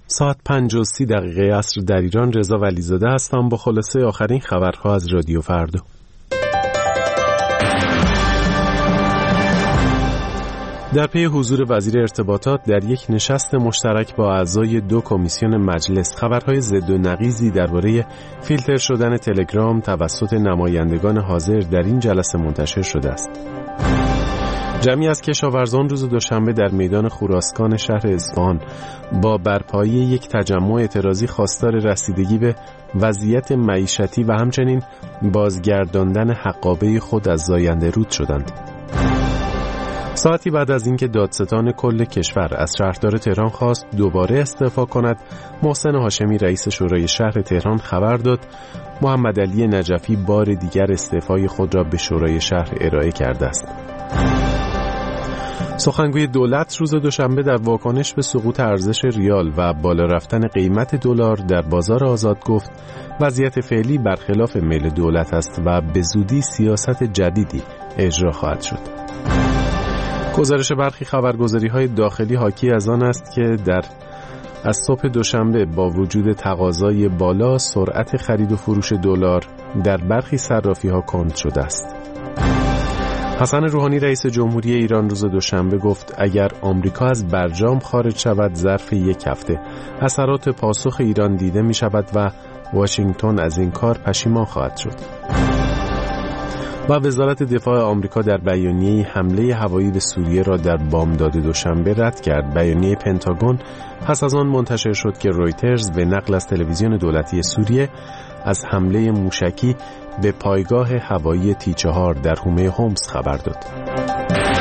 ساعت 5:30 عصر در ایران. رضا ولیزاده هستم با خلاصه آخرین خبرها از رادیو فردا. در پی حضور وزیر ارتباطات در یک نشست مشترک با اعضای 2 کمیسیون مجلس، خبرهای ضد و نقیضی درباره فیلتر شدن تلگرام توسط نمایندگان حاضر در این جلسه منتشر شده است. جمعی از کشاورزان روز دوشنبه در میدان خوراسکان شهر اصفهان با برپایی یک تجمع اعتراضی خواستار رسیدگی به وضعیت معیشتی و همچنین بازگرداندن حقابه خود از زاینده رود شدند. ساعتی بعد از اینکه دادستان کل کشور از شهردار تهران خواست دوباره استعفا کند، محسن هاشمی رئیس شورای شهر تهران خبر داد محمد علی نجفی بار دیگر استعفای خود را به شورای شهر ارائه کرده است. سخنگوی دولت روز دوشنبه در واکنش به سقوط ارزش ریال و بالا رفتن قیمت دلار در بازار آزاد گفت وضعیت فعلی برخلاف میل دولت است و به زودی سیاست جدیدی اجرا خواهد شد. گزارش برخی خبرگزاری‌های داخلی حاکی از آن است که از صبح دوشنبه با وجود تقاضای بالا، سرعت خرید و فروش دلار در برخی صرافی‌ها کند شده است. حسن روحانی رئیس جمهوری ایران روز دوشنبه گفت اگر آمریکا از برجام خارج شود ظرف 1 هفته اثرات پاسخ ایران دیده می شود و واشنگتن از این کار پشیمان خواهد شد. و وزارت دفاع آمریکا در بیانیه حمله هوایی به سوریه را در بامداد دوشنبه رد کرد. بیانیه پنتاگون پس از آن منتشر شد که رویترز به نقل از تلویزیون دولتی سوریه از حمله موشکی به پایگاه هوایی T4 در حومه حمص خبر داد.